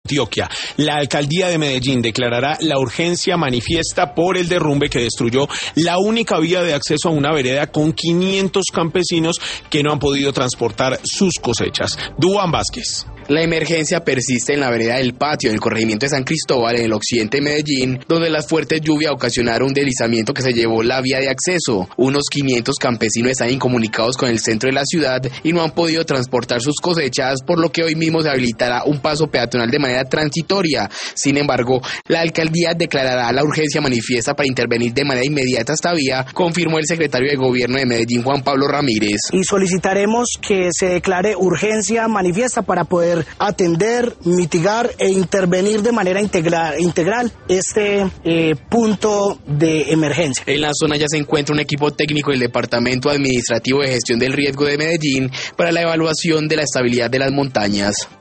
Antioquia. La alcaldía de Medellín declarará la urgencia manifiesta por el derrumbe que destruyó la única vía de acceso a una vereda con 500 campesinos que no han podido transportar sus cosechas. Duván Vázquez. La emergencia persiste en la vereda del Patio del corregimiento de San Cristóbal, en el occidente de Medellín, donde las fuertes lluvias ocasionaron un deslizamiento que se llevó la vía de acceso. Unos 500 campesinos están incomunicados con el centro de la ciudad y no han podido transportar sus cosechas, por lo que hoy mismo se habilitará un paso peatonal de manera transitoria. Sin embargo, la alcaldía declarará la urgencia manifiesta para intervenir de manera inmediata esta vía, confirmó el secretario de Gobierno de Medellín, Juan Pablo Ramírez. Y solicitaremos que se declare urgencia manifiesta para poder atender, mitigar e intervenir de manera integral este punto de emergencia. En la zona ya se encuentra un equipo técnico del Departamento Administrativo de Gestión del Riesgo de Medellín para la evaluación de la estabilidad de las montañas.